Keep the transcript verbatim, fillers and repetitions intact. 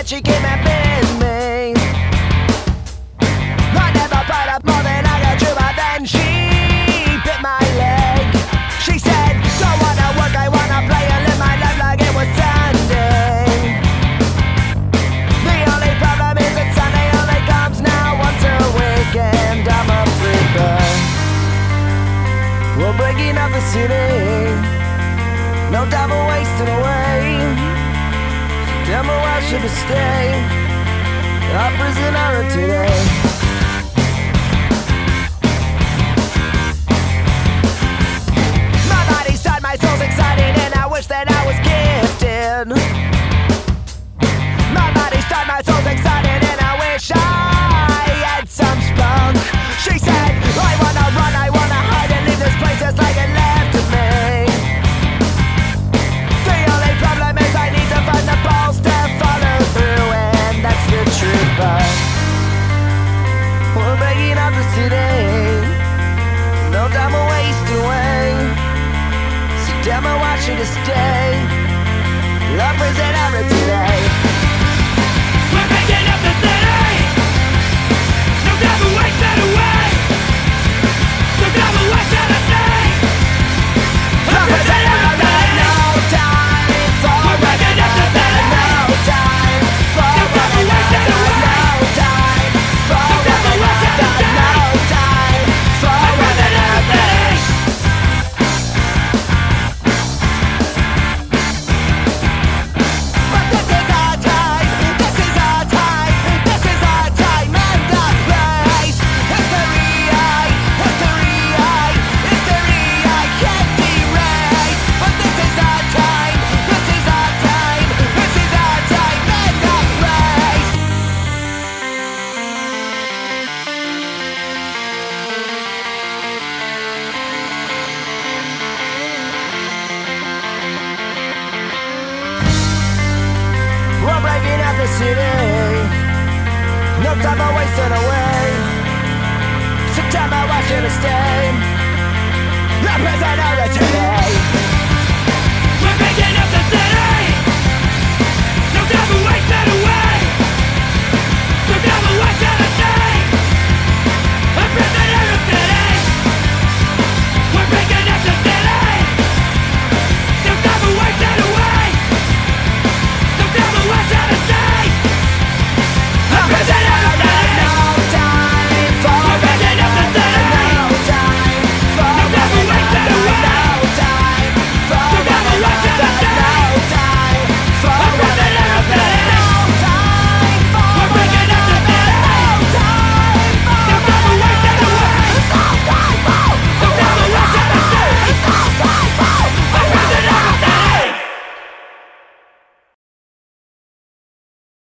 that she came and bit me. I never bite up more than I got you, but then she bit my leg. She said, don't wanna work, I wanna play and live my life like it was Sunday. The only problem is that Sunday only comes now once a week, and I'm a free bird. We're breaking up the city, no time for wasting away. Tell me why should I stay a prisoner today? My body's tired, my soul's excited, and I wish that I was gifted. My body's tired, my soul's excited, and I wish I had some spunk. She said, I wanna run, I wanna hide and leave this place just like it left to me. The only problem is I need to find the balls to follow through, and that's the truth, but we're breaking up the city, no time to waste away. So tell me why should I stay? Love is an hour today. We're breaking up the city, no time to waste it away. So tell me what should I say? Love is an hour today. No time for We're breaking up the city, no time for no time to waste it away. no time for So tell me what should I say? no time for We're breaking up the city. But this is our time, this is our time, this is our time and the place. History I, history I, history I can't erase. But this is our time, this is our time, this is our time and the place. We're breaking up the city, no time for wasting away. So tell me why should I stay? The prisoner today.